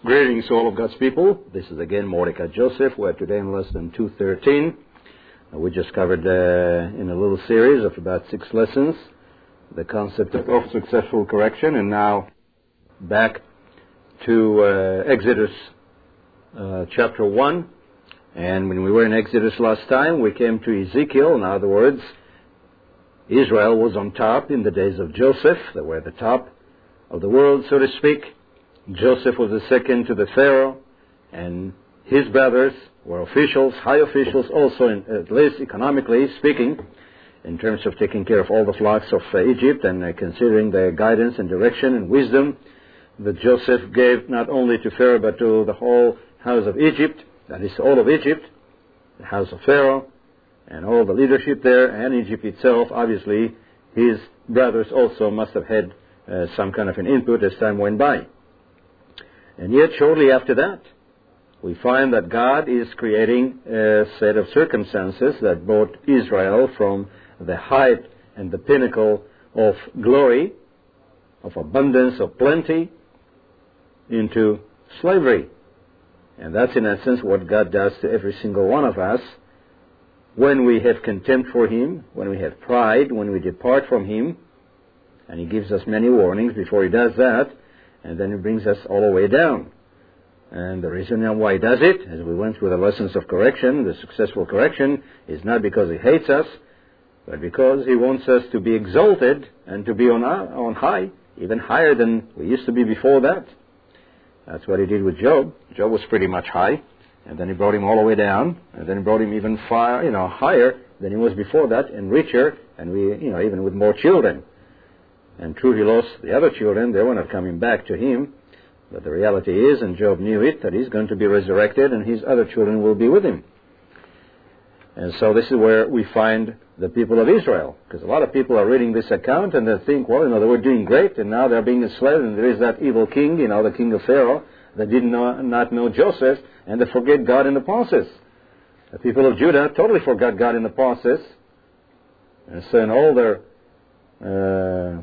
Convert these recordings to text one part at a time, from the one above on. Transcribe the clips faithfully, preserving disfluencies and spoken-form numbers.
Greetings to all of God's people. This is again Mordecai Joseph. We're today in lesson two thirteen. Uh, we just covered uh, in a little series of about six lessons the concept of successful correction, and now back to uh, Exodus uh, chapter one. And when we were in Exodus last time, we came to Ezekiel. In other words, Israel was on top in the days of Joseph. They were at the top of the world, so to speak. Joseph was the second to the Pharaoh, and his brothers were officials, high officials, also in, at least economically speaking, in terms of taking care of all the flocks of uh, Egypt and uh, considering their guidance and direction and wisdom that Joseph gave not only to Pharaoh but to the whole house of Egypt, that is all of Egypt, the house of Pharaoh, and all the leadership there, and Egypt itself. Obviously, his brothers also must have had uh, some kind of an input as time went by. And yet, shortly after that, we find that God is creating a set of circumstances that brought Israel from the height and the pinnacle of glory, of abundance, of plenty, into slavery. And that's in essence what God does to every single one of us when we have contempt for Him, when we have pride, when we depart from Him. And He gives us many warnings before He does that. And then He brings us all the way down. And the reason why He does it, as we went through the lessons of correction, the successful correction, is not because He hates us, but because He wants us to be exalted and to be on, on high, even higher than we used to be before that. That's what He did with Job. Job was pretty much high, and then He brought him all the way down, and then He brought him even far, you know, higher than he was before that, and richer, and we, you know, even with more children. And true, he lost the other children. They were not coming back to him. But the reality is, and Job knew it, that he's going to be resurrected and his other children will be with him. And so this is where we find the people of Israel. Because a lot of people are reading this account and they think, well, you know, they were doing great and now they're being enslaved and there is that evil king, you know, the king of Pharaoh, that did not, not know Joseph, and they forget God in the process. The people of Judah totally forgot God in the process. And so in all their Uh,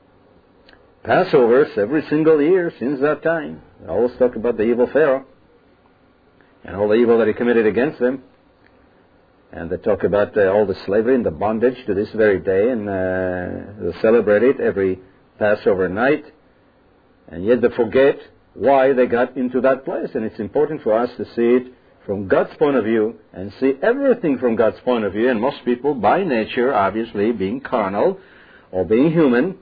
Passovers every single year since that time, they always talk about the evil Pharaoh and all the evil that he committed against them. And they talk about uh, all the slavery and the bondage to this very day, and uh, they celebrate it every Passover night. And yet they forget why they got into that place. And it's important for us to see it from God's point of view and see everything from God's point of view. And most people, by nature, obviously, being carnal or being human,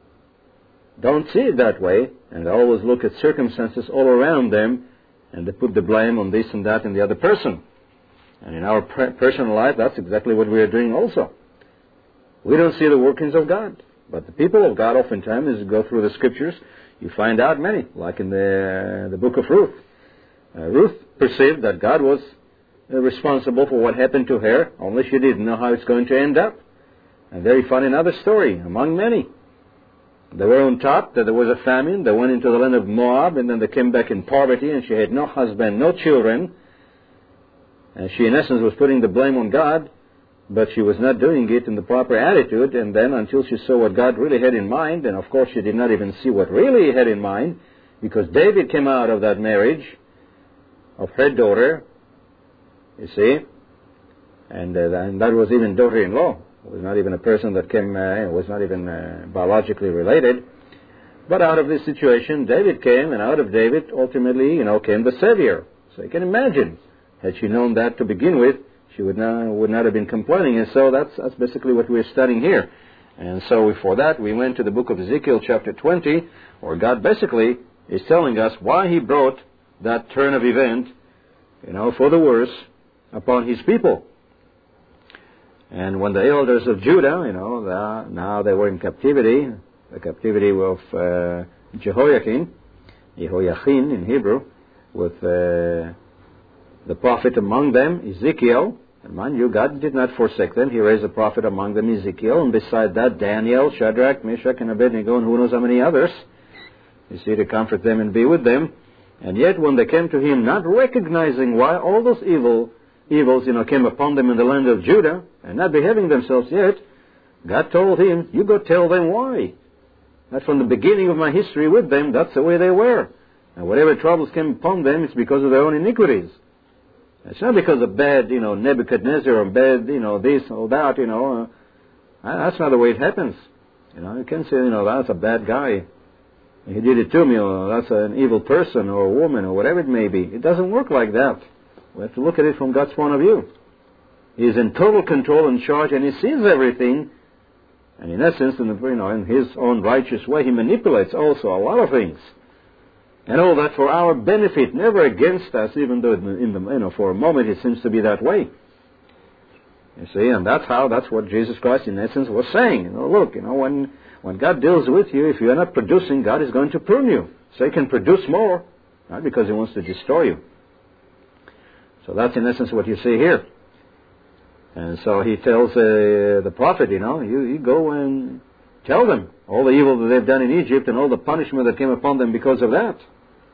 don't see it that way, and they always look at circumstances all around them, and they put the blame on this and that and the other person. And in our per- personal life, that's exactly what we are doing also. We don't see the workings of God. But the people of God, oftentimes, as you go through the Scriptures, you find out many, like in the, the book of Ruth. Uh, Ruth perceived that God was uh, responsible for what happened to her, only she didn't know how it's going to end up. And there you find another story, among many. They were on top, that there was a famine. They went into the land of Moab, and then they came back in poverty, and she had no husband, no children. And she, in essence, was putting the blame on God, but she was not doing it in the proper attitude. And then until she saw what God really had in mind, and of course she did not even see what really He had in mind, because David came out of that marriage of her daughter, you see, and, uh, and that was even daughter-in-law. It was not even a person that came, uh, was not even uh, biologically related. But out of this situation, David came, and out of David, ultimately, you know, came the Savior. So you can imagine, had she known that to begin with, she would not, would not have been complaining. And so that's, that's basically what we're studying here. And so for that, we went to the book of Ezekiel, chapter twenty, where God basically is telling us why He brought that turn of event, you know, for the worse upon His people. And when the elders of Judah, you know, the, now they were in captivity, the captivity of uh, Jehoiakim, Jehoiachin in Hebrew, with uh, the prophet among them, Ezekiel. And mind you, God did not forsake them. He raised a prophet among them, Ezekiel. And beside that, Daniel, Shadrach, Meshach, and Abednego, and who knows how many others. You see, to comfort them and be with them. And yet when they came to Him, not recognizing why all those evil evils, you know, came upon them in the land of Judah, and not behaving themselves yet, God told him, you go tell them why. That from the beginning of my history with them, that's the way they were. And whatever troubles came upon them, it's because of their own iniquities. It's not because of bad, you know, Nebuchadnezzar or bad, you know, this or that, you know. Uh, that's not the way it happens. You know, you can't say, you know, that's a bad guy. He did it to me, or that's an evil person or a woman or whatever it may be. It doesn't work like that. We have to look at it from God's point of view. He's in total control and charge, and He sees everything. And in essence, in, the, you know, in His own righteous way, He manipulates also a lot of things. And all that for our benefit, never against us, even though in the, you know, for a moment it seems to be that way. You see, and that's how, that's what Jesus Christ in essence was saying. You know, look, you know, when, when God deals with you, if you're not producing, God is going to prune you. So He can produce more, not because He wants to destroy you. So that's in essence what you see here. And so He tells uh, the prophet, you know, you, you go and tell them all the evil that they've done in Egypt and all the punishment that came upon them because of that.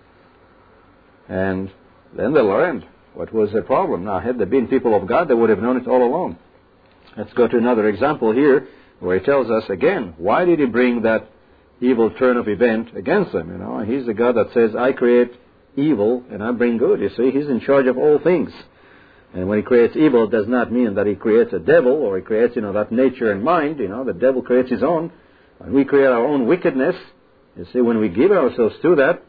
And then they'll learn what was the problem. Now, had they been people of God, they would have known it all along. Let's go to another example here, where He tells us again, why did He bring that evil turn of event against them? You know, He's the God that says, I create evil and I bring good. You see, He's in charge of all things. And when He creates evil, it does not mean that He creates a devil or He creates, you know, that nature and mind. You know, the devil creates his own. And we create our own wickedness. You see, when we give ourselves to that.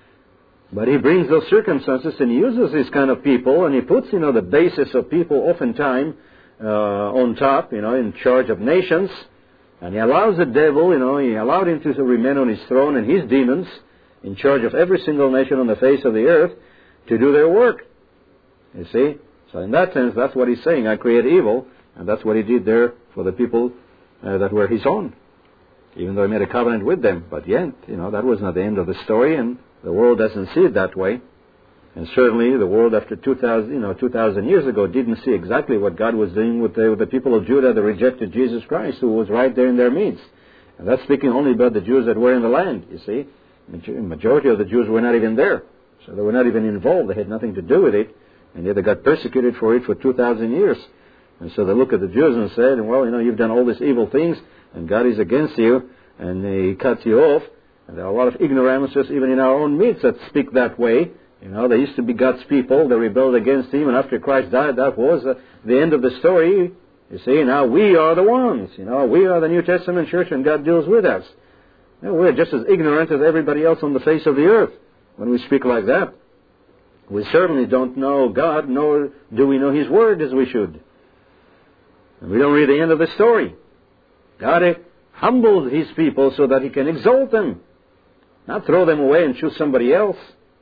But He brings those circumstances and He uses these kind of people, and He puts, you know, the basis of people oftentimes uh, on top, you know, in charge of nations. And He allows the devil, you know, He allowed him to remain on his throne and his demons in charge of every single nation on the face of the earth to do their work. You see? So in that sense, that's what He's saying. I create evil, and that's what He did there for the people uh, that were His own. Even though He made a covenant with them. But yet, you know, that was not the end of the story, and the world doesn't see it that way. And certainly the world after two thousand, you know, two thousand years ago didn't see exactly what God was doing with the, with the people of Judah that rejected Jesus Christ, who was right there in their midst. And that's speaking only about the Jews that were in the land, you see. The majority of the Jews were not even there. So they were not even involved. They had nothing to do with it. And yet they got persecuted for it for two thousand years. And so they look at the Jews and said, well, you know, you've done all these evil things, and God is against you, and He cuts you off. And there are a lot of ignoramuses even in our own midst that speak that way. You know, they used to be God's people. They rebelled against Him, and after Christ died, that was uh, the end of the story. You see, now we are the ones. You know, we are the New Testament church, and God deals with us. You know, we're just as ignorant as everybody else on the face of the earth when we speak like that. We certainly don't know God, nor do we know His Word as we should. And we don't read the end of the story. God humbles His people so that He can exalt them, not throw them away and choose somebody else.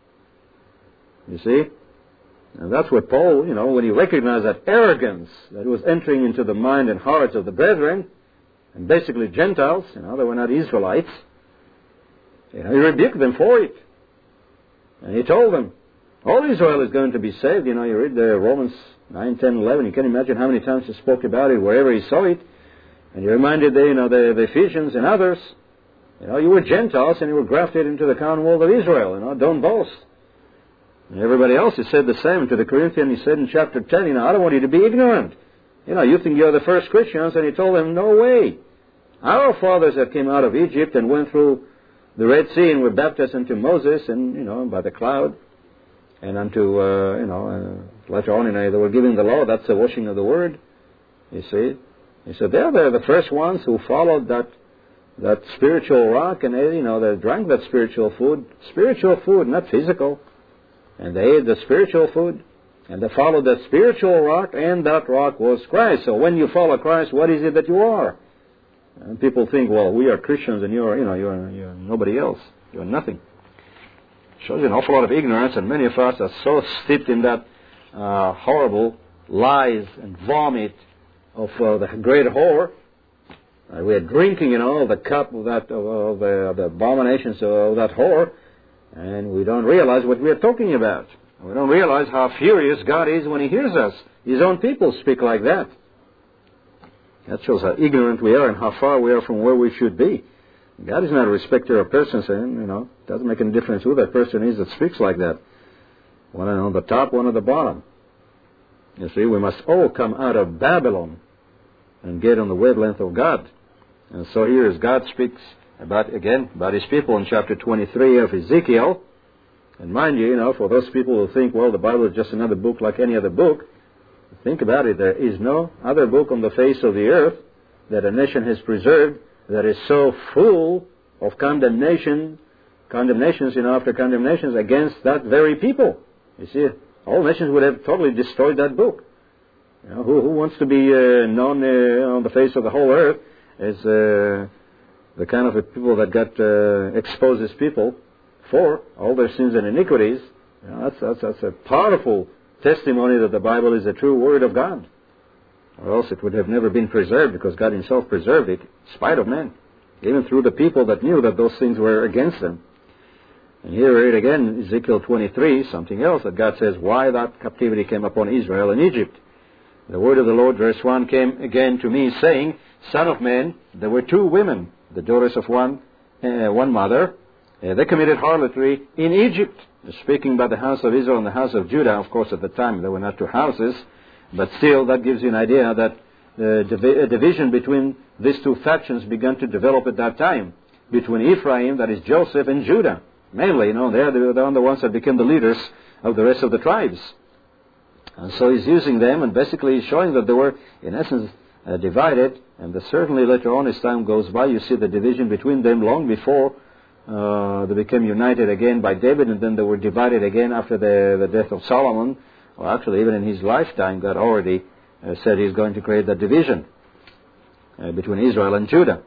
You see? And that's what Paul, you know, when he recognized that arrogance that was entering into the mind and hearts of the brethren, and basically Gentiles, you know, they were not Israelites, you know, he rebuked them for it. And he told them, all Israel is going to be saved. You know, you read the Romans nine, ten, eleven. You can imagine how many times he spoke about it wherever he saw it. And he reminded the, you know, the, the Ephesians and others, you know, you were Gentiles and you were grafted into the commonwealth of Israel. You know, don't boast. And everybody else, he said the same to the Corinthians. He said in chapter ten, you know, I don't want you to be ignorant. You know, you think you're the first Christians. And he told them, no way. Our fathers that came out of Egypt and went through the Red Sea and were baptized into Moses and, you know, by the cloud. And unto, uh, you know, uh, later on, you know, they were giving the law. That's the washing of the word. You see? He said, they're, they're the first ones who followed that that spiritual rock, and they, you know, they drank that spiritual food. Spiritual food, not physical. And they ate the spiritual food. And they followed that spiritual rock, and that rock was Christ. So when you follow Christ, what is it that you are? And people think, well, we are Christians, and you're, you know, you're, you're nobody else. You're nothing. Shows you an awful lot of ignorance, and many of us are so steeped in that uh, horrible lies and vomit of uh, the great whore. Uh, we are drinking, you know, the cup of that of, of, the, of the abominations of that whore, and we don't realize what we are talking about. We don't realize how furious God is when He hears us. His own people speak like that. That shows how ignorant we are and how far we are from where we should be. God is not a respecter of persons, and, you know, it doesn't make any difference who that person is that speaks like that. One on the top, one at the bottom. You see, we must all come out of Babylon and get on the wavelength of God. And so here as God speaks about, again, about His people in chapter twenty-three of Ezekiel, And mind you, you know, for those people who think, well, the Bible is just another book like any other book, think about it. There is no other book on the face of the earth that a nation has preserved that is so full of condemnation, condemnations, you know, after condemnations against that very people. You see, all nations would have totally destroyed that book. You know, who, who wants to be uh, known uh, on the face of the whole earth as uh, the kind of a people that got uh, exposed as people for all their sins and iniquities? You know, that's, that's, that's a powerful testimony that the Bible is a true Word of God. Or else it would have never been preserved, because God Himself preserved it in spite of men, even through the people that knew that those things were against them. And here we read again, Ezekiel twenty-three, something else, that God says, why that captivity came upon Israel in Egypt. The word of the Lord, verse one, came again to me, saying, Son of man, there were two women, the daughters of one uh, one mother. Uh, they committed harlotry in Egypt. Speaking about the house of Israel and the house of Judah, of course, at the time there were not two houses, but still that gives you an idea that the divi- a division between these two factions began to develop at that time, between Ephraim, that is Joseph, and Judah. Mainly, you know, they're the, they're the ones that became the leaders of the rest of the tribes. And so he's using them and basically showing that they were, in essence, uh, divided. And that certainly later on, as time goes by, you see the division between them long before uh, they became united again by David, and then they were divided again after the, the death of Solomon. Well, actually, even in his lifetime, God already uh, said He's going to create that division uh, between Israel and Judah.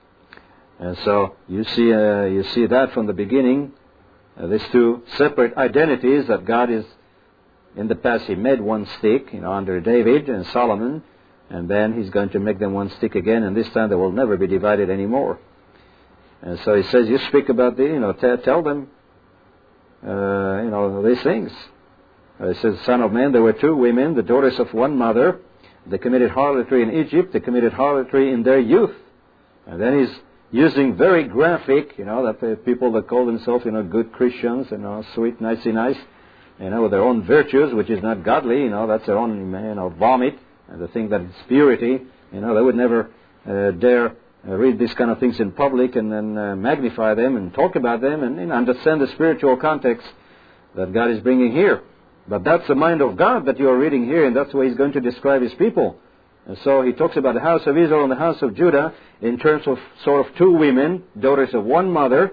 And so you see, uh, you see that from the beginning, uh, these two separate identities that God is. In the past, He made one stick, you know, under David and Solomon, and then He's going to make them one stick again, and this time they will never be divided anymore. And so He says, you speak about the, you know, t- tell them, uh, you know, these things. Uh, it says, Son of man, there were two women, the daughters of one mother. They committed harlotry in Egypt. They committed harlotry in their youth. And then He's using very graphic, you know, that the people that call themselves, you know, good Christians, you know, sweet, nicey nice, you know, with their own virtues, which is not godly, you know, that's their own, you know, vomit, and they think that it's purity, you know, they would never uh, dare uh, read these kind of things in public and then uh, magnify them and talk about them and you know, understand the spiritual context that God is bringing here. But that's the mind of God that you are reading here, and that's the way He's going to describe His people. And so He talks about the house of Israel and the house of Judah in terms of sort of two women, daughters of one mother,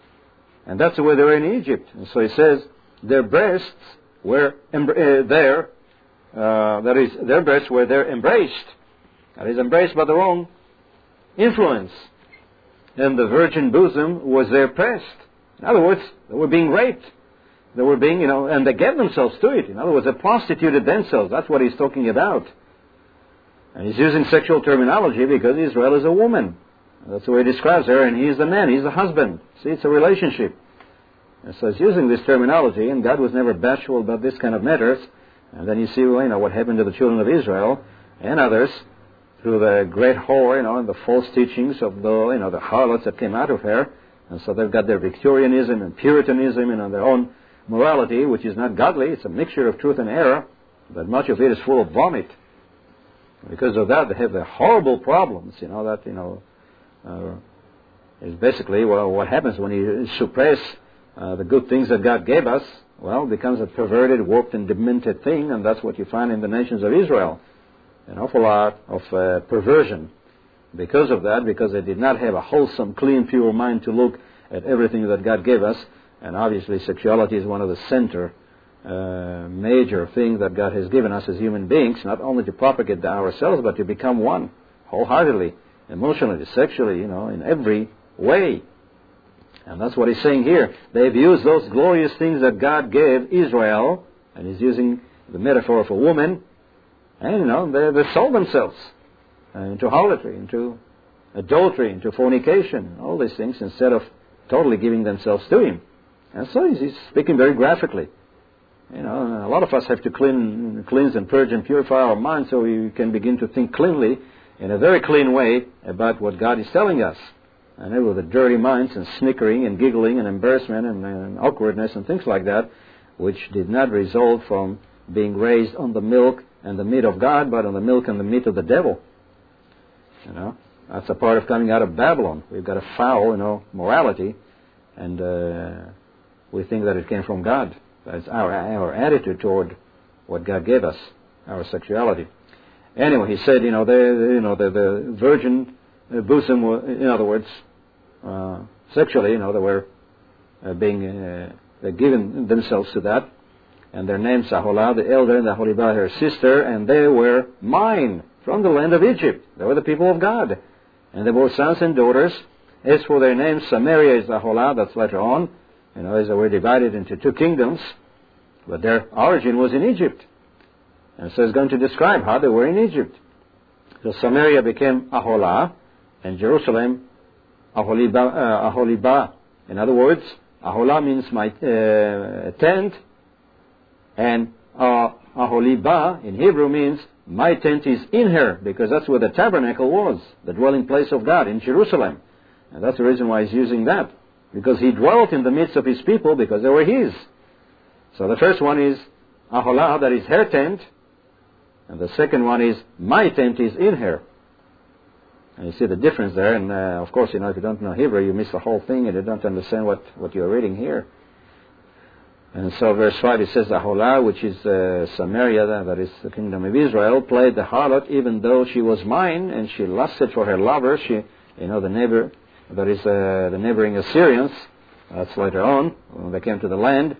and that's the way they were in Egypt. And so He says, their breasts were em- uh, there, uh, that is, their breasts were there embraced. That is, embraced by their own influence. And the virgin bosom was there pressed. In other words, they were being raped. They were being, you know, and they gave themselves to it. In other words, they prostituted themselves. That's what he's talking about. And he's using sexual terminology because Israel is a woman. That's the way he describes her, and he's the man, he's the husband. See, it's a relationship. And so he's using this terminology, and God was never bashful about this kind of matters. And then you see, well, you know, what happened to the children of Israel and others through the great whore, you know, and the false teachings of the, you know, the harlots that came out of her. And so they've got their Victorianism and Puritanism and their own morality, which is not godly. It's a mixture of truth and error, but much of it is full of vomit. Because of that, they have the horrible problems, you know, that, you know, uh, is basically, well, what happens when you suppress uh, the good things that God gave us. Well, it becomes a perverted, warped, and demented thing, and that's what you find in the nations of Israel. An awful lot of uh, perversion. Because of that, because they did not have a wholesome, clean, pure mind to look at everything that God gave us, and obviously sexuality is one of the center, uh, major things that God has given us as human beings, not only to propagate ourselves, but to become one, wholeheartedly, emotionally, sexually, you know, in every way. And that's what he's saying here. They've used those glorious things that God gave Israel, and he's using the metaphor of a woman, and, you know, they, they sold themselves uh, into harlotry, into adultery, into fornication, all these things, instead of totally giving themselves to him. And so he's, he's speaking very graphically. You know, a lot of us have to clean, cleanse and purge and purify our minds so we can begin to think cleanly, in a very clean way, about what God is telling us. And with the dirty minds and snickering and giggling and embarrassment and, and awkwardness and things like that, which did not result from being raised on the milk and the meat of God, but on the milk and the meat of the devil. You know, that's a part of coming out of Babylon. We've got a foul, you know, morality, and uh, we think that it came from God. That's our, our attitude toward what God gave us, our sexuality. Anyway, he said, you know, the, you know, the, the virgin bosom, in other words, uh, sexually, you know, they were uh, being uh, given themselves to that. And their names, Aholah, the elder, and Aholibah, her sister, and they were mine from the land of Egypt. They were the people of God. And they bore sons and daughters. As for their names, Samaria is Aholah, that's later on. You know, as they were divided into two kingdoms. But their origin was in Egypt. And so it's going to describe how they were in Egypt. So Samaria became Aholah, and Jerusalem, Aholibah. Uh, Aholibah. In other words, Aholah means my uh, tent, and uh, Aholibah in Hebrew means my tent is in her, because that's where the tabernacle was, the dwelling place of God in Jerusalem. And that's the reason why he's using that, because he dwelt in the midst of his people because they were his. So the first one is Aholah, that is her tent, and the second one is my tent is in her. And you see the difference there, and uh, of course, you know, if you don't know Hebrew, you miss the whole thing and you don't understand what, what you're reading here. And so verse five, it says, Aholah, which is uh, Samaria, that is the kingdom of Israel, played the harlot even though she was mine, and she lusted for her lover. She, you know, the neighbor, that is uh, the neighboring Assyrians. That's later on, when they came to the land.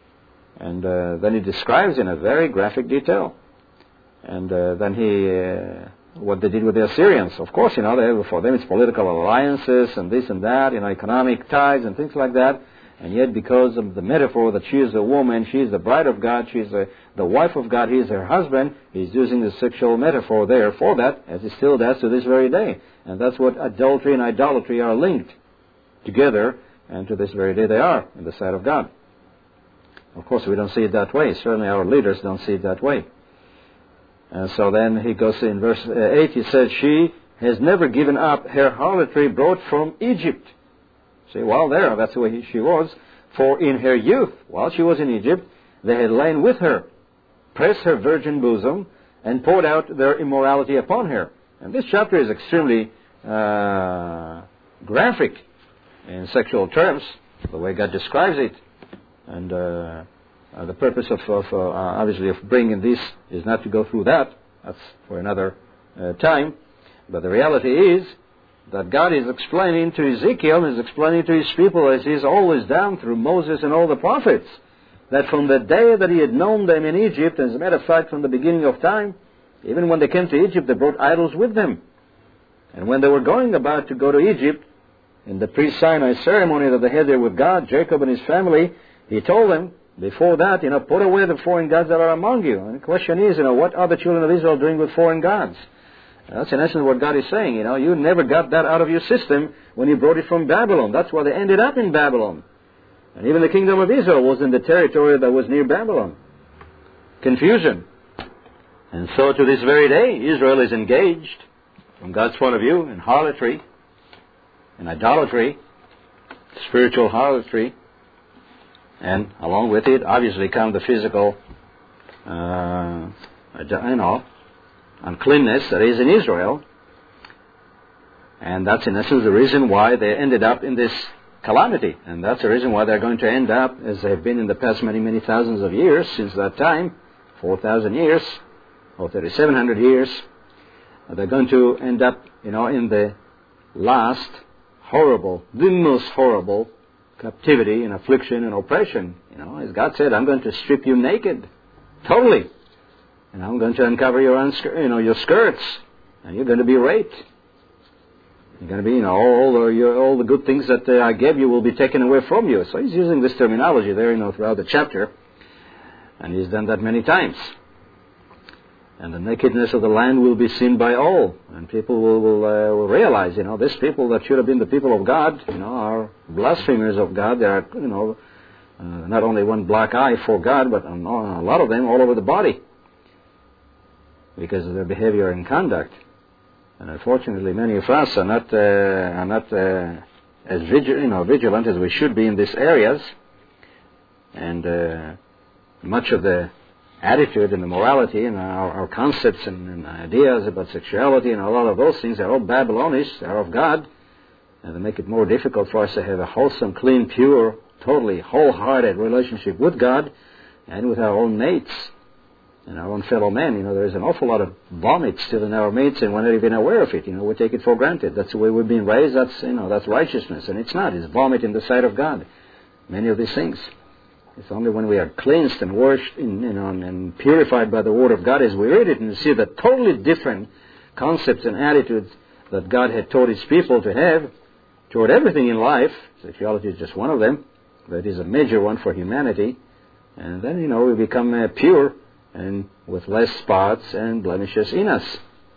And uh, then he describes in a very graphic detail. And uh, then he, uh, what they did with the Assyrians. Of course, you know, they, for them it's political alliances and this and that, you know, economic ties and things like that. And yet, because of the metaphor that she is a woman, she is the bride of God, she is a, the wife of God, he is her husband, he's using the sexual metaphor there for that, as he still does to this very day. And that's what adultery and idolatry are linked together, and to this very day they are in the sight of God. Of course, we don't see it that way. Certainly our leaders don't see it that way. And so then he goes in verse eight, he says, she has never given up her harlotry brought from Egypt. See, well, there, that's the way she was. For in her youth, while she was in Egypt, they had lain with her, pressed her virgin bosom, and poured out their immorality upon her. And this chapter is extremely uh, graphic in sexual terms, the way God describes it. And uh, uh, the purpose of, of uh, obviously, of bringing this is not to go through that. That's for another uh, time. But the reality is that God is explaining to Ezekiel, is explaining to his people, as he's always done through Moses and all the prophets, that from the day that he had known them in Egypt, as a matter of fact, from the beginning of time, even when they came to Egypt, they brought idols with them. And when they were going about to go to Egypt, in the pre-Sinai ceremony that they had there with God, Jacob and his family, he told them, before that, you know, put away the foreign gods that are among you. And the question is, you know, what are the children of Israel doing with foreign gods? That's in essence what God is saying. You know, you never got that out of your system when you brought it from Babylon. That's why they ended up in Babylon. And even the kingdom of Israel was in the territory that was near Babylon. Confusion. And so to this very day, Israel is engaged, from God's point of view, in harlotry, in idolatry, spiritual harlotry, and along with it, obviously, come the physical, uh, you know, uncleanness that is in Israel. And that's in essence the reason why they ended up in this calamity. And that's the reason why they're going to end up, as they've been in the past many, many thousands of years since that time, four thousand years, or thirty-seven hundred years, they're going to end up, you know, in the last horrible, the most horrible captivity and affliction and oppression. You know, as God said, I'm going to strip you naked, totally. And I'm going to uncover your, unskir- you know, your skirts, and you're going to be raped. You're going to be, you know, all the, your, all the good things that uh, I gave you will be taken away from you. So he's using this terminology there, you know, throughout the chapter, and he's done that many times. And the nakedness of the land will be seen by all, and people will will, uh, will realize, you know, these people that should have been the people of God, you know, are blasphemers of God. They are, you know, uh, not only one black eye for God, but a lot of them all over the body, because of their behavior and conduct. And unfortunately, many of us are not uh, are not uh, as vigil- you know, vigilant as we should be in these areas. And uh, much of the attitude and the morality and our, our concepts and, and ideas about sexuality and a lot of those things are all Babylonish, they are of God, and they make it more difficult for us to have a wholesome, clean, pure totally wholehearted relationship with God and with our own mates and our own fellow men. You know, there's an awful lot of vomit still in our mates, and we're not even aware of it. You know, we take it for granted. That's the way we've been raised. That's, you know, that's righteousness, and it's not. It's vomit in the sight of God. Many of these things. It's only when we are cleansed and washed, in, you know, and purified by the Word of God as we read it and see the totally different concepts and attitudes that God had taught His people to have toward everything in life. Sexuality is just one of them, but it is a major one for humanity. And then, you know, we become uh, pure and with less spots and blemishes in us.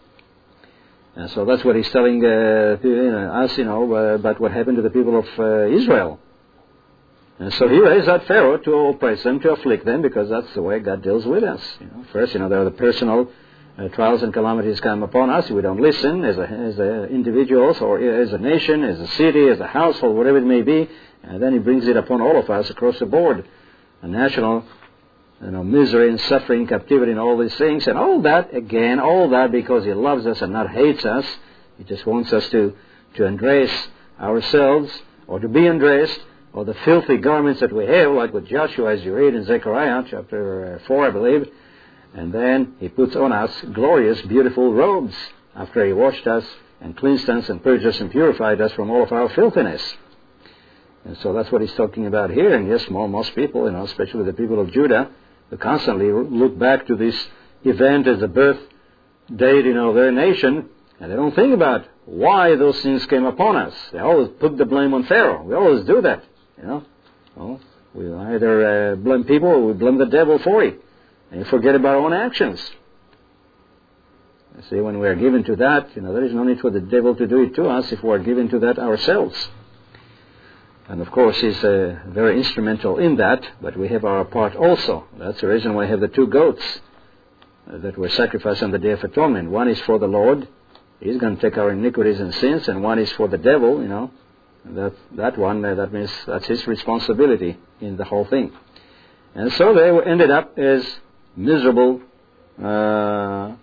And so that's what He's telling uh, you know, us, you know, uh, about what happened to the people of uh, Israel. And so He raised that Pharaoh to oppress them, to afflict them, because that's the way God deals with us. You know, first, you know, there are the personal uh, trials and calamities come upon us. We don't listen as a, as a individuals or as a nation, as a city, as a household, whatever it may be. And then He brings it upon all of us across the board. A national, you know, misery and suffering, captivity and all these things. And all that, again, all that because He loves us and not hates us. He just wants us to, to undress ourselves or to be undressed, or the filthy garments that we have, like with Joshua, as you read in Zechariah chapter four, I believe. And then He puts on us glorious, beautiful robes after He washed us and cleansed us and purged us and purified us from all of our filthiness. And so that's what He's talking about here. And yes, most people, you know, especially the people of Judah, who constantly look back to this event as a birth date, you know, of their nation, and they don't think about why those things came upon us. They always put the blame on Pharaoh. We always do that. You know, well, we either uh, blame people or we blame the devil for it, and you forget about our own actions. You see, when we are given to that, you know, there is no need for the devil to do it to us if we are given to that ourselves. And of course, He's uh, very instrumental in that, but we have our part also. That's the reason why I have the two goats uh, that were sacrificed on the Day of Atonement. One is for the Lord. He's going to take our iniquities and sins, and one is for the devil, you know. That that one, uh, that means that's his responsibility in the whole thing. And so they ended up as miserable uh,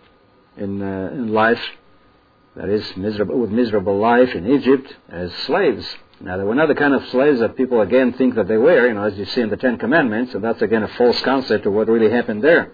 in uh, in life, that is, miserable with miserable life in Egypt as slaves. Now, there were another kind of slaves that people again think that they were, you know, as you see in the Ten Commandments, and that's again a false concept of what really happened there.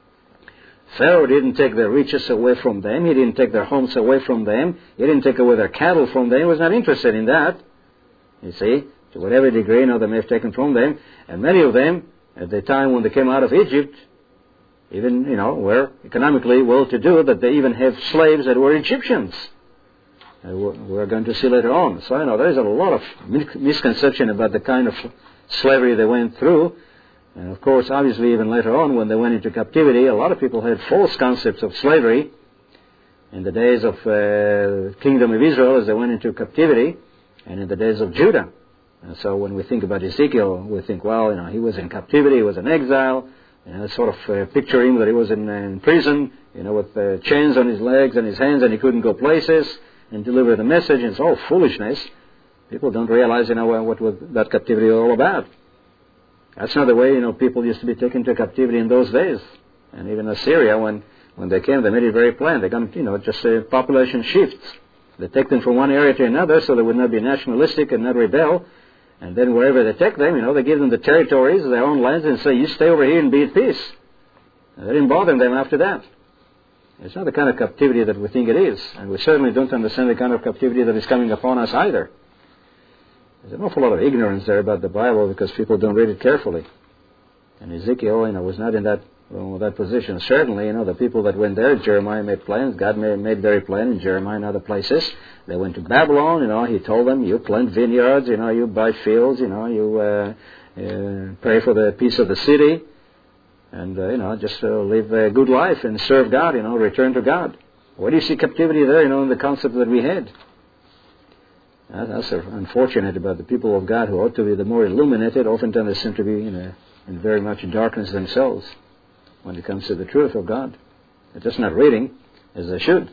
Pharaoh didn't take their riches away from them. He didn't take their homes away from them. He didn't take away their cattle from them. He was not interested in that. You see, to whatever degree, you know, they may have taken from them. And many of them, at the time when they came out of Egypt, even, you know, were economically well-to-do, that they even have slaves that were Egyptians. Uh, we're going to see later on. So, you know, there is a lot of misconception about the kind of slavery they went through. And of course, obviously, even later on, when they went into captivity, a lot of people had false concepts of slavery in the days of the uh, kingdom of Israel as they went into captivity, and in the days of Judah. And so when we think about Ezekiel, we think, well, you know, he was in captivity, he was in exile, you know, sort of uh, picture him that he was in, uh, in prison, you know, with uh, chains on his legs and his hands, and he couldn't go places and deliver the message. And it's all foolishness. People don't realize, you know, what was that captivity all about. That's not the way, you know, people used to be taken to captivity in those days. And even Assyria, when, when they came, they made it very plain. They're going to, you know, just uh, population shifts. They take them from one area to another so they would not be nationalistic and not rebel. And then wherever they take them, you know, they give them the territories, their own lands, and say, you stay over here and be at peace. And they didn't bother them after that. It's not the kind of captivity that we think it is. And we certainly don't understand the kind of captivity that is coming upon us either. There's an awful lot of ignorance there about the Bible because people don't read it carefully. And Ezekiel, you know, was not in that well, that position. Certainly, you know, the people that went there, Jeremiah made plans. God made, made very plain in Jeremiah and other places. They went to Babylon, you know, He told them, you plant vineyards, you know, you buy fields, you know, you uh, uh, pray for the peace of the city. And, uh, you know, just uh, live a good life and serve God, you know, return to God. Where do you see captivity there, you know, in the concept that we had? That's unfortunate about the people of God who ought to be the more illuminated. Oftentimes they seem to be you know, in very much darkness themselves when it comes to the truth of God. They're just not reading as they should.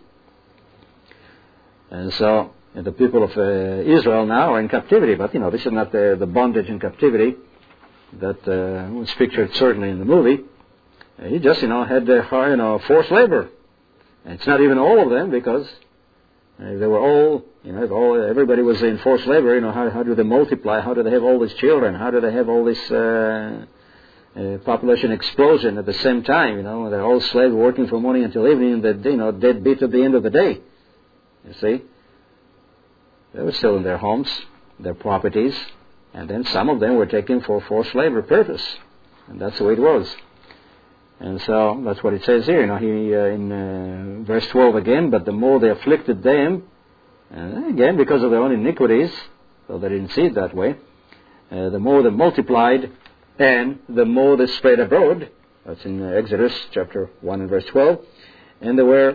And so and the people of uh, Israel now are in captivity. But, you know, this is not the, the bondage and captivity that uh, was pictured certainly in the movie. Uh, he just, you know, had uh, you know, forced labor. And it's not even all of them because Uh, they were all, you know, all, everybody was in forced labor. You know, how, how do they multiply? How do they have all these children? How do they have all this uh, uh, population explosion at the same time? You know, they're all slaves working from morning until evening, and they're, you know, dead beat at the end of the day. You see, they were still in their homes, their properties, and then some of them were taken for forced labor purpose, and that's the way it was. And so that's what it says here. You know, he uh, in uh, verse twelve again. But the more they afflicted them, uh, again because of their own iniquities, though they didn't see it that way, uh, the more they multiplied, and the more they spread abroad. That's in uh, Exodus chapter one and verse twelve. And they were,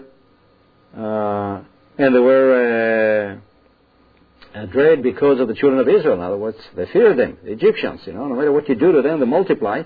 uh, and they were uh, uh, dread because of the children of Israel. In other words, they feared them, the Egyptians. You know, no matter what you do to them, they multiply.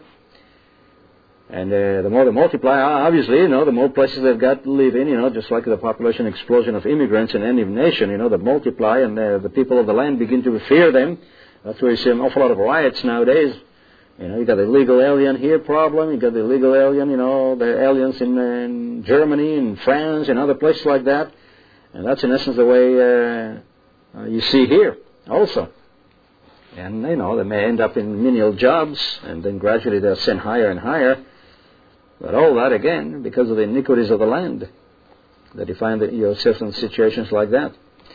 And uh, the more they multiply, obviously, you know, the more places they've got to live in, you know, just like the population explosion of immigrants in any nation, you know, they multiply, and uh, the people of the land begin to fear them. That's where you see an awful lot of riots nowadays. You know, you got the illegal alien here problem, you got the illegal alien, you know, the aliens in, uh, in Germany and France and other places like that. And that's in essence the way uh, uh, you see here also. And, you know, they may end up in menial jobs, and then gradually they'll ascend higher and higher. But all that, again, because of the iniquities of the land, that you find that yourself in situations like that.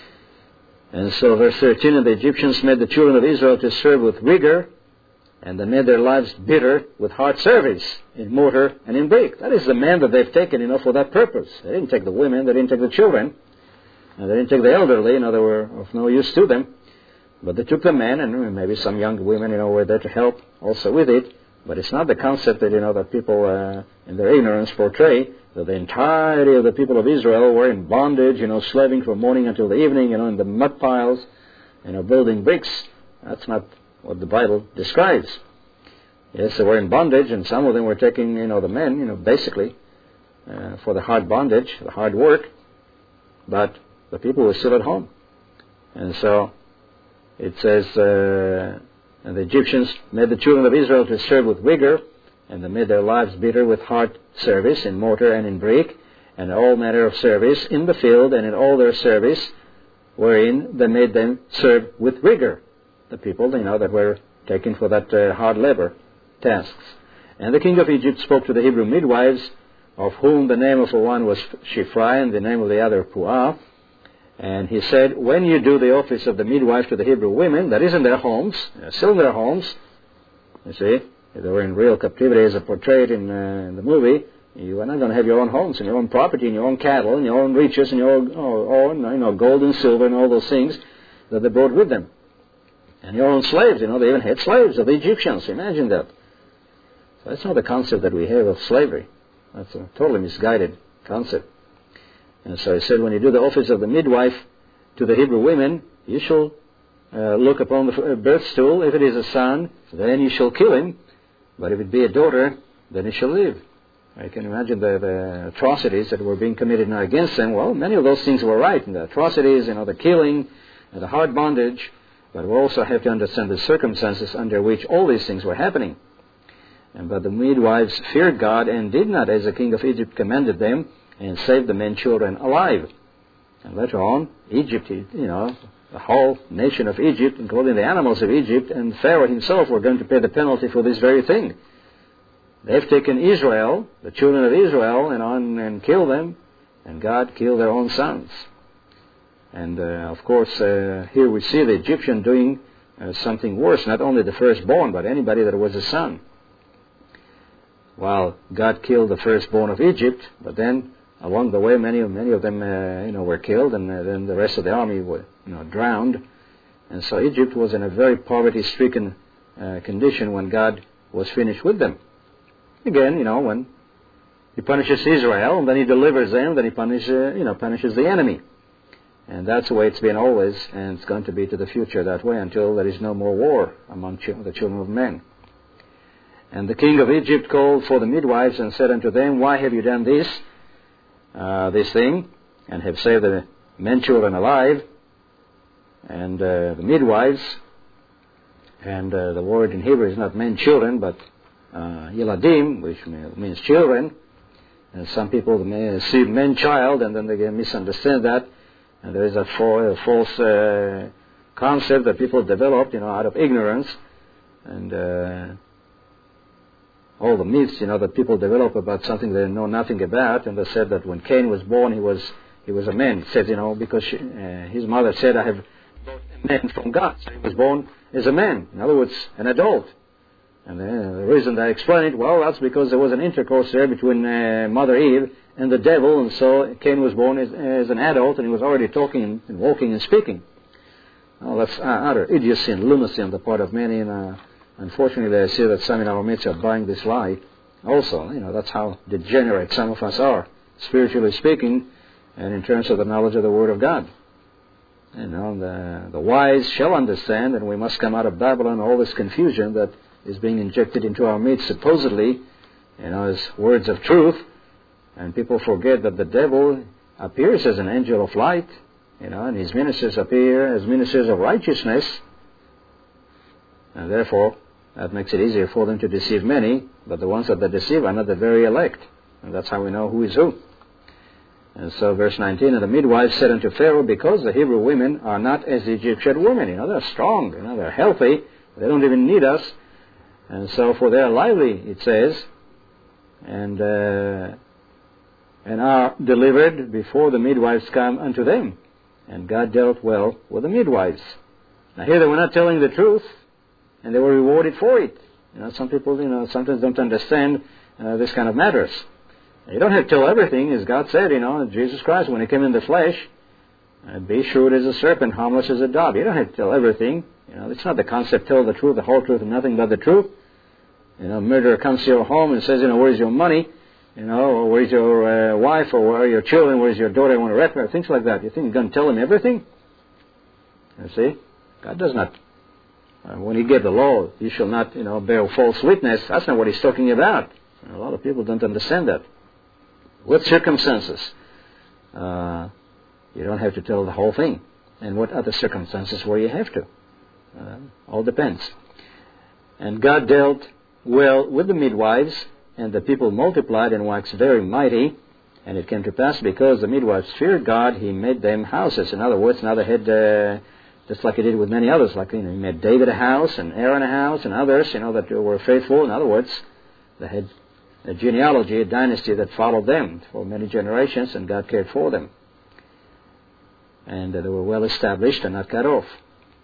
And so, verse thirteen, and the Egyptians made the children of Israel to serve with rigor, and they made their lives bitter with hard service in mortar and in brick. That is the men that they've taken, you know, for that purpose. They didn't take the women, they didn't take the children, and they didn't take the elderly, you know, they were of no use to them. But they took the men, and maybe some young women, you know, were there to help also with it. But it's not the concept that, you know, that people uh, in their ignorance portray, that the entirety of the people of Israel were in bondage, you know, slaving from morning until the evening, you know, in the mud piles, you know, building bricks. That's not what the Bible describes. Yes, they were in bondage, and some of them were taking, you know, the men, you know, basically, uh, for the hard bondage, the hard work. But the people were still at home. And so it says, uh, and the Egyptians made the children of Israel to serve with rigor, and they made their lives bitter with hard service in mortar and in brick, and all manner of service in the field, and in all their service, wherein they made them serve with rigor. The people, you know, that were taken for that uh, hard labor tasks. And the king of Egypt spoke to the Hebrew midwives, of whom the name of the one was Shiphrah, and the name of the other Puah. And he said, when you do the office of the midwife to the Hebrew women, that is in their homes, still in their homes, you see, if they were in real captivity as portrayed in, uh, in the movie, you are not going to have your own homes and your own property and your own cattle and your own riches and your own, oh, own you know, gold and silver and all those things that they brought with them. And your own slaves, you know, they even had slaves of the Egyptians, imagine that. So that's not the concept that we have of slavery. That's a totally misguided concept. And so he said, when you do the office of the midwife to the Hebrew women, you shall uh, look upon the birth stool. If it is a son, then you shall kill him. But if it be a daughter, then he shall live. I can imagine the, the atrocities that were being committed now against them. Well, many of those things were right. And the atrocities, you know, the killing, and the hard bondage. But we also have to understand the circumstances under which all these things were happening. And but the midwives feared God and did not, as the king of Egypt commanded them, and saved the men children alive. And later on, Egypt, you know, the whole nation of Egypt, including the animals of Egypt, and Pharaoh himself were going to pay the penalty for this very thing. They've taken Israel, the children of Israel, and on and killed them, and God killed their own sons. And uh, of course, uh, here we see the Egyptian doing uh, something worse, not only the firstborn, but anybody that was a son. While God killed the firstborn of Egypt, but then along the way, many, many of them, uh, you know, were killed, and uh, then the rest of the army were, you know, drowned. And so Egypt was in a very poverty-stricken uh, condition when God was finished with them. Again, you know, when He punishes Israel, and then He delivers them, then He punishes, uh, you know, punishes the enemy. And that's the way it's been always, and it's going to be to the future that way until there is no more war among ch- the children of men. And the king of Egypt called for the midwives and said unto them, why have you done this? Uh, this thing, and have saved the men children alive, and uh, the midwives, and uh, the word in Hebrew is not men children, but uh, Yeladim, which means children, and some people may see men child, and then they misunderstand that, And there is a false uh, concept that people developed, you know, out of ignorance, and uh, all the myths, you know, that people develop about something they know nothing about. And they said that when Cain was born, he was he was a man. It said, you know, because she, uh, his mother said, "I have brought a man from God," so he was born as a man. In other words, an adult. And uh, the reason I explained it, well, that's because there was an intercourse there between uh, Mother Eve and the devil, and so Cain was born as, as an adult, and he was already talking and walking and speaking. Well, that's uh, utter idiocy and lunacy on the part of many, and uh, unfortunately I see that some in our midst are buying this lie also. You know, that's how degenerate some of us are, spiritually speaking, and in terms of the knowledge of the Word of God. You know, the, the wise shall understand, and we must come out of Babylon, all this confusion that is being injected into our midst, supposedly, you know, as words of truth, and people forget that the devil appears as an angel of light, you know, and his ministers appear as ministers of righteousness, and therefore that makes it easier for them to deceive many, but the ones that they deceive are not the very elect, and that's how we know who is who. And so verse nineteen, and the midwives said unto Pharaoh, because the Hebrew women are not as the Egyptian women, you know, they're strong, you know, they're healthy, they don't even need us. And so for they are lively, it says, and uh, and are delivered before the midwives come unto them. And God dealt well with the midwives. Now here they were not telling the truth, and they were rewarded for it. You know, some people, you know, sometimes don't understand uh, this kind of matters. You don't have to tell everything, as God said, you know, Jesus Christ, when He came in the flesh, uh, be shrewd as a serpent, harmless as a dove. You don't have to tell everything. You know, it's not the concept, tell the truth, the whole truth, and nothing but the truth. You know, a murderer comes to your home and says, you know, where's your money? You know, or where's your uh, wife, or where are your children, where's your daughter, I want to wreck her, things like that. You think you're going to tell him everything? You see? God does not. Uh, when He gave the law, you shall not, you know, bear false witness, that's not what He's talking about. And a lot of people don't understand that. What circumstances? Uh, you don't have to tell the whole thing. And what other circumstances where you have to? Uh, all depends. And God dealt well with the midwives, and the people multiplied and waxed very mighty. And it came to pass, because the midwives feared God, He made them houses. In other words, now they had, uh, just like He did with many others, like, you know, He made David a house, and Aaron a house, and others, you know, that were faithful. In other words, they had a genealogy, a dynasty that followed them for many generations, and God cared for them. And uh, they were well established and not cut off.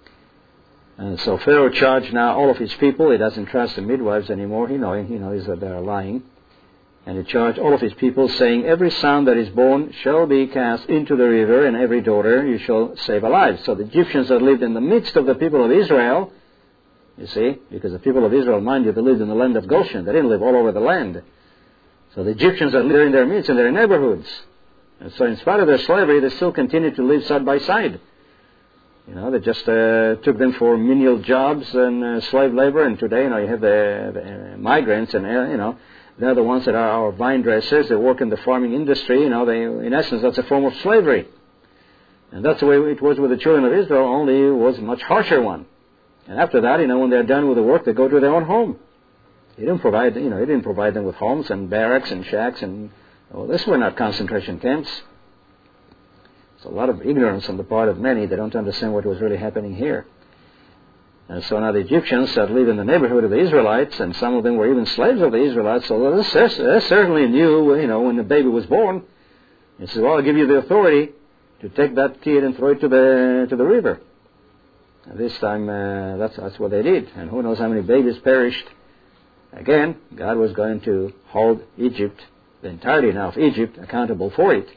And so Pharaoh charged now all of his people. He doesn't trust the midwives anymore. He knows, he knows that they are lying. And he charged all of his people, saying, every son that is born shall be cast into the river, and every daughter you shall save alive. So the Egyptians that lived in the midst of the people of Israel, you see, because the people of Israel, mind you, they lived in the land of Goshen. They didn't live all over the land. So the Egyptians that lived in their midst, in their neighborhoods. And so in spite of their slavery, they still continued to live side by side. You know, they just uh, took them for menial jobs and uh, slave labor. And today, you know, you have the, the uh, migrants, and uh, you know, they're the ones that are our vine dressers. They work in the farming industry. You know, they, in essence, that's a form of slavery. And that's the way it was with the children of Israel. Only it was a much harsher one. And after that, you know, when they're done with the work, they go to their own home. He didn't provide, you know, he didn't provide them with homes and barracks and shacks, and well, this were not concentration camps. It's a lot of ignorance on the part of many. They don't understand what was really happening here. And so now the Egyptians that live in the neighborhood of the Israelites, and some of them were even slaves of the Israelites, so they certainly knew, you know, when the baby was born. He said, well, I'll give you the authority to take that kid and throw it to the to the river. And this time, uh, that's, that's what they did. And who knows how many babies perished. Again, God was going to hold Egypt, the entirety now of Egypt, accountable for it.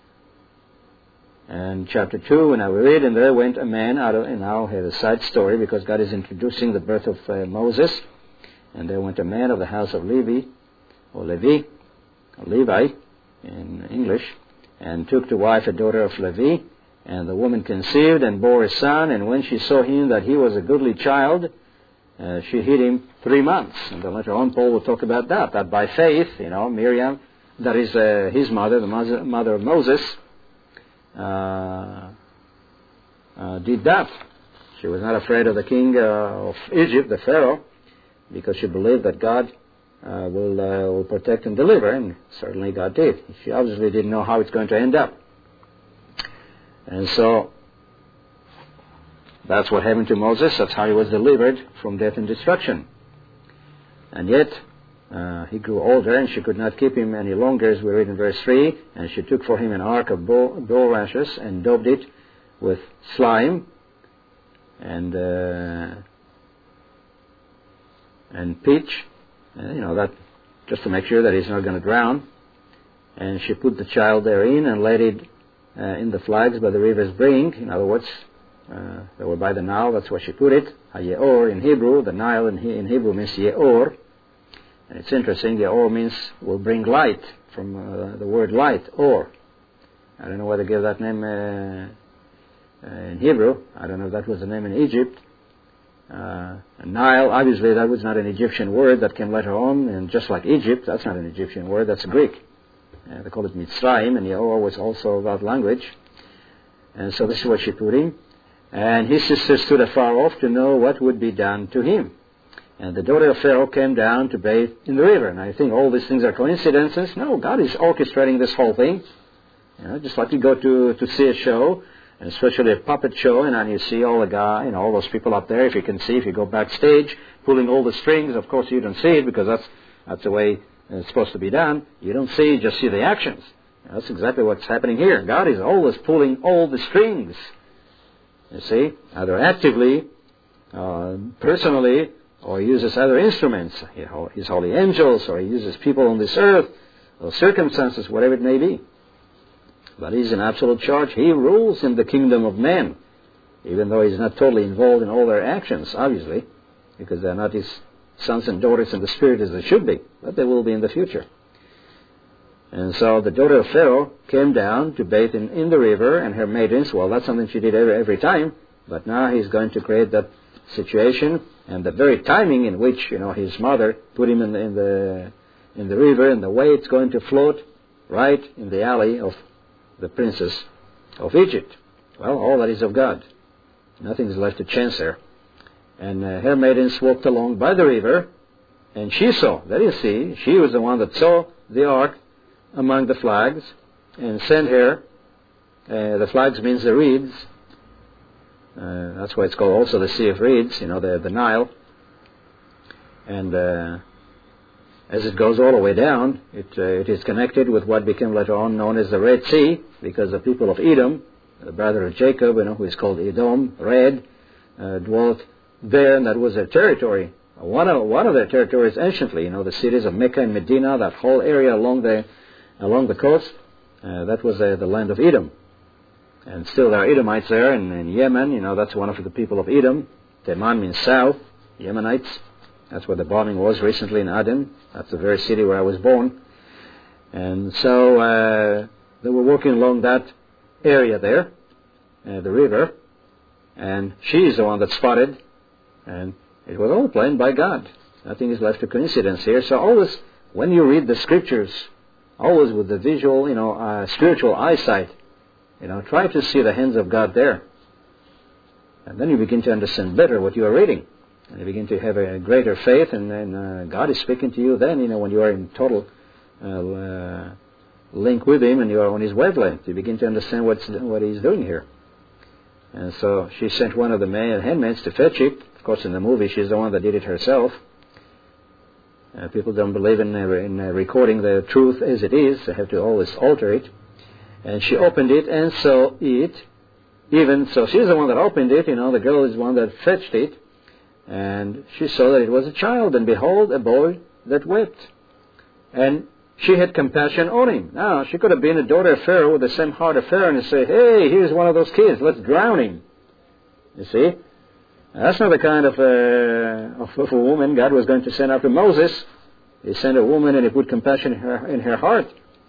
And chapter two, and I will read, and there went a man out of, and now I have a side story, because God is introducing the birth of uh, Moses. And there went a man of the house of Levi, or Levi, or Levi in English, and took to wife a daughter of Levi. And the woman conceived and bore a son, and when she saw him that he was a goodly child, uh, she hid him three months. And then later on Paul will talk about that, that by faith, you know, Miriam, that is uh, his mother, the mother, mother of Moses, Uh, uh, did that. She was not afraid of the king uh, of Egypt, the Pharaoh, because she believed that God uh, will, uh, will protect and deliver, and certainly God did. She obviously didn't know how it's going to end up. And so that's what happened to Moses. That's how he was delivered from death and destruction. And yet, uh, he grew older, and she could not keep him any longer, as we read in verse three. And she took for him an ark of bulrushes and daubed it with slime and uh, and pitch, uh, you know, that just to make sure that he's not going to drown. And she put the child therein and laid it uh, in the flags by the river's brink. In other words, uh, they were by the Nile. That's where she put it. Ha-Yeor in Hebrew. The Nile in, he, in Hebrew means Yeor. And it's interesting. Yeor means will bring light, from uh, the word light, or. I don't know why they gave that name uh, uh, in Hebrew. I don't know if that was the name in Egypt. Uh, Nile, obviously that was not an Egyptian word, that came later on, and just like Egypt, that's not an Egyptian word, that's Greek. Uh, they call it Mitzrayim, and Yeor was also that language. And so this is what she put him. And his sister stood afar off to know what would be done to him. And the daughter of Pharaoh came down to bathe in the river. And I think all these things are coincidences. No, God is orchestrating this whole thing. You know, just like you go to, to see a show, and especially a puppet show, and then you see all the guy, you know, all those people up there. If you can see, if you go backstage, pulling all the strings, of course you don't see it because that's that's the way it's supposed to be done. You don't see, you just see the actions. That's exactly what's happening here. God is always pulling all the strings. You see, either actively, uh, personally, or he uses other instruments, you know, his holy angels, or he uses people on this earth, or circumstances, whatever it may be. But he's in absolute charge. He rules in the kingdom of men, even though he's not totally involved in all their actions, obviously, because they're not his sons and daughters in the spirit as they should be, but they will be in the future. And so the daughter of Pharaoh came down to bathe in, in the river, and her maidens, well, that's something she did every, every time, but now he's going to create that situation, and the very timing in which, you know, his mother put him in the, in the, in the river, and the way it's going to float right in the alley of the princess of Egypt. Well, all that is of God. Nothing is left to chance there. And uh, her maidens walked along by the river, and she saw, that is, see, she was the one that saw the ark among the flags, and sent her, uh, the flags means the reeds, uh, that's why it's called also the Sea of Reeds, you know, the, the Nile. And uh, as it goes all the way down, it, uh, it is connected with what became later on known as the Red Sea, because the people of Edom, the brother of Jacob, you know, who is called Edom, Red, uh, dwelt there, and that was their territory. One of one of their territories anciently, you know, the cities of Mecca and Medina, that whole area along the along the coast, uh, that was uh, the land of Edom. And still there are Edomites there, and in Yemen, you know, that's one of the people of Edom. Teman means south, Yemenites. That's where the bombing was recently in Aden. That's the very city where I was born. And so uh, they were walking along that area there, uh, the river, and she is the one that spotted, and it was all planned by God. Nothing is left to coincidence here. So always, when you read the scriptures, always with the visual, you know, uh, spiritual eyesight, you know, try to see the hands of God there. And then you begin to understand better what you are reading. And you begin to have a greater faith, and then uh, God is speaking to you then, you know, when you are in total uh, uh, link with Him and you are on His wavelength. You begin to understand what's, what He's doing here. And so she sent one of the handmaids to fetch it. Of course, in the movie, she's the one that did it herself. Uh, people don't believe in, uh, in uh, recording the truth as it is. They have to always alter it. And she opened it and saw it. Even so, she's the one that opened it. You know, the girl is the one that fetched it. And she saw that it was a child, and behold, a boy that wept. And she had compassion on him. Now, she could have been a daughter of Pharaoh with the same heart of Pharaoh and say, hey, here's one of those kids, let's drown him. You see? That's not the kind of, uh, of, of a woman God was going to send after Moses. He sent a woman and He put compassion in her, in her heart.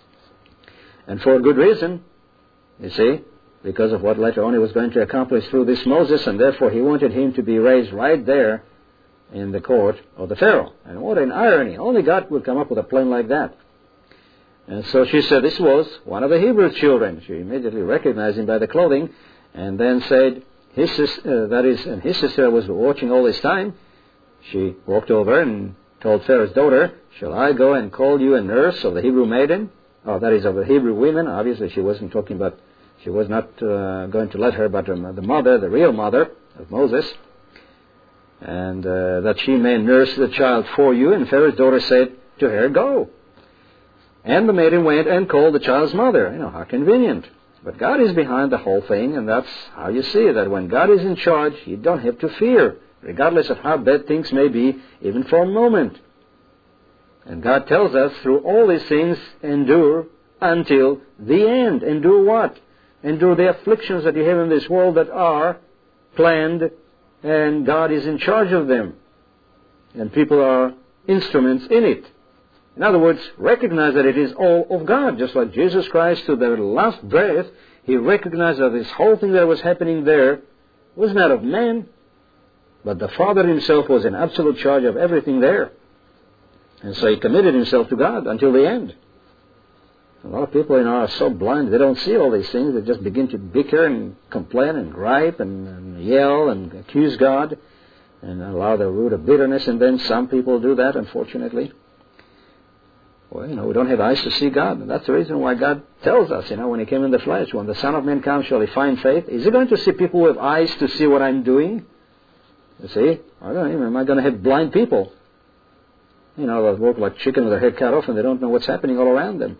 And for a good reason, you see, because of what later on He was going to accomplish through this Moses, and therefore He wanted him to be raised right there in the court of the Pharaoh. And what an irony. Only God would come up with a plan like that. And so she said this was one of the Hebrew children. She immediately recognized him by the clothing, and then said, his sister, uh, that is, and his sister was watching all this time. She walked over and told Pharaoh's daughter, shall I go and call you a nurse of the Hebrew maiden? Oh, that is, of the Hebrew women. Obviously, she wasn't talking about She was not uh, going to let her, but um, the mother, the real mother of Moses, and uh, that she may nurse the child for you. And Pharaoh's daughter said to her, go. And the maiden went and called the child's mother. You know, how convenient. But God is behind the whole thing, and that's how you see it, that when God is in charge, you don't have to fear, regardless of how bad things may be, even for a moment. And God tells us, through all these things, endure until the end. Endure what? Endure the afflictions that you have in this world that are planned, and God is in charge of them. And people are instruments in it. In other words, recognize that it is all of God. Just like Jesus Christ, to the last breath, He recognized that this whole thing that was happening there was not of man, but the Father Himself was in absolute charge of everything there. And so He committed Himself to God until the end. A lot of people, you know, are so blind, they don't see all these things. They just begin to bicker and complain and gripe and, and yell and accuse God and allow the root of bitterness. And then some people do that, unfortunately. Well, you know, we don't have eyes to see God. And that's the reason why God tells us, you know, when He came in the flesh, when the Son of Man comes, shall He find faith? Is He going to see people with eyes to see what I'm doing? You see? I don't know, am I going to have blind people? You know, they walk like chicken with their head cut off and they don't know what's happening all around them.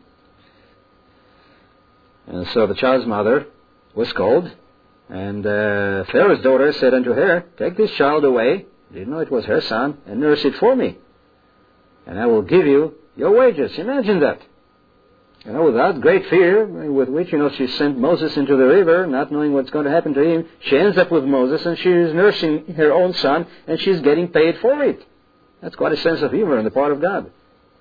And so the child's mother was called, and uh, Pharaoh's daughter said unto her, take this child away, didn't know it was her son, and nurse it for me, and I will give you your wages. Imagine that. You know, without great fear, with which, you know, she sent Moses into the river, not knowing what's going to happen to him. She ends up with Moses, and she is nursing her own son, and she's getting paid for it. That's quite a sense of humor on the part of God.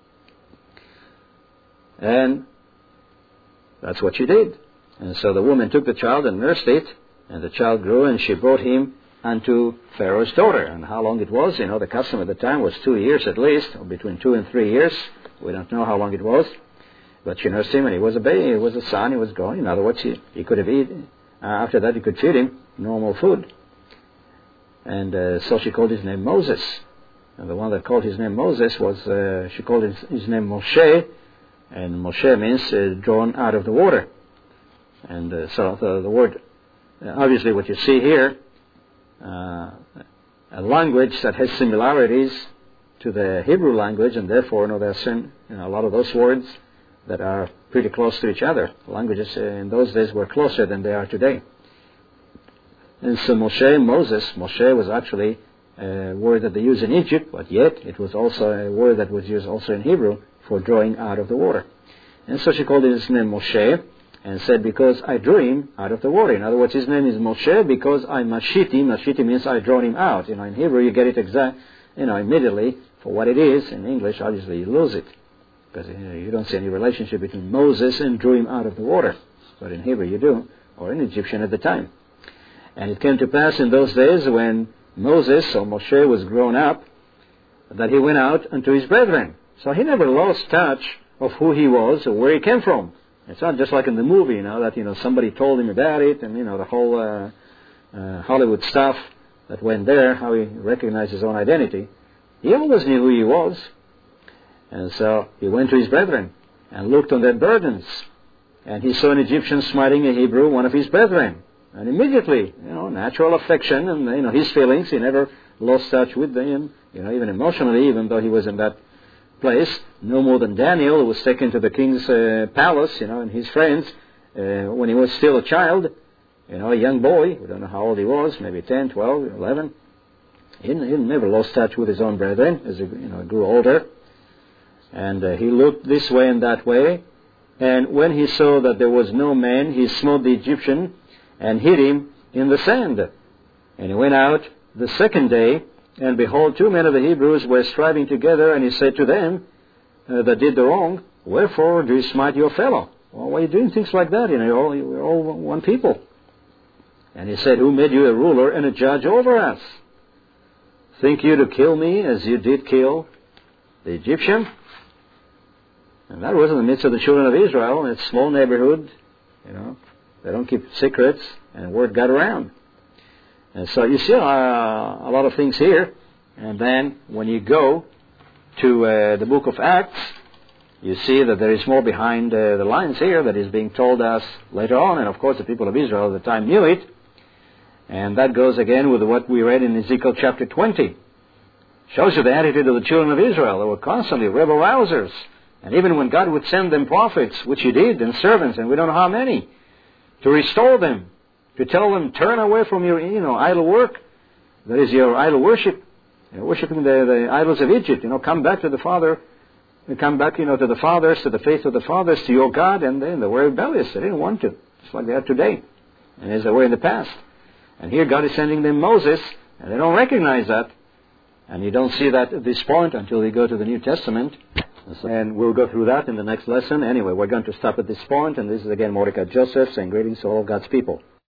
And that's what she did. And so the woman took the child and nursed it, and the child grew, and she brought him unto Pharaoh's daughter. And how long it was, you know, the custom at the time was two years at least, or between two and three years. We don't know how long it was. But she nursed him, and he was a baby, he was a son, he was growing. In other words, he, he could have eaten. Uh, after that, he could feed him normal food. And uh, so she called his name Moses. And the one that called his name Moses was, uh, she called his, his name Moshe. And Moshe means uh, drawn out of the water. And uh, so the, the word, uh, obviously what you see here, uh, a language that has similarities to the Hebrew language, and therefore, you know, there are certain, you know, a lot of those words that are pretty close to each other. Languages uh, in those days were closer than they are today. And so Moshe, Moses, Moshe was actually a word that they use in Egypt, but yet it was also a word that was used also in Hebrew for drawing out of the water. And so she called his name Moshe, and said, because I drew him out of the water. In other words, his name is Moshe because I mashiti. Mashiti means I draw him out. You know, in Hebrew you get it exact, you know, immediately for what it is. In English, obviously, you lose it, because you know, you don't see any relationship between Moses and drew him out of the water. But in Hebrew you do, or in Egyptian at the time. And it came to pass in those days when Moses, or Moshe, was grown up, that he went out unto his brethren. So he never lost touch of who he was or where he came from. It's not just like in the movie, you know, that, you know, somebody told him about it, and, you know, the whole uh, uh, Hollywood stuff that went there, how he recognized his own identity. He always knew who he was. And so he went to his brethren and looked on their burdens. And he saw an Egyptian smiting a Hebrew, one of his brethren. And immediately, you know, natural affection and, you know, his feelings, he never lost touch with them, you know, even emotionally, even though he was in that place, no more than Daniel, who was taken to the king's uh, palace, you know, and his friends, uh, when he was still a child, you know, a young boy. We don't know how old he was, maybe ten, twelve, eleven. He, he never lost touch with his own brethren as he, you know, grew older. And uh, he looked this way and that way. And when he saw that there was no man, he smote the Egyptian and hid him in the sand. And he went out the second day, and behold, two men of the Hebrews were striving together, and he said to them uh, that did the wrong, wherefore do you smite your fellow? Well, why are you doing things like that? You know, you're all, you're all one people. And he said, who made you a ruler and a judge over us? Think you to kill me as you did kill the Egyptian? And that was in the midst of the children of Israel, in a small neighborhood. You know, they don't keep secrets, and word got around. And so you see uh, a lot of things here. And then when you go to uh, the book of Acts, you see that there is more behind uh, the lines here that is being told us later on. And of course the people of Israel at the time knew it. And that goes again with what we read in Ezekiel chapter twenty. Shows you the attitude of the children of Israel. They were constantly rebel rousers. And even when God would send them prophets, which He did, and servants, and we don't know how many, to restore them, to tell them, turn away from your, you know, idol work, that is your idol worship, you're worshiping the, the idols of Egypt, you know, come back to the Father, and come back, you know, to the fathers, to the faith of the fathers, to your God, and then they were rebellious. They didn't want to. Just like they are today, and as they were in the past. And here God is sending them Moses, and they don't recognize that. And you don't see that at this point until you go to the New Testament. And we'll go through that in the next lesson. Anyway, we're going to stop at this point, and this is again Mordecai Joseph saying greetings to all of God's people.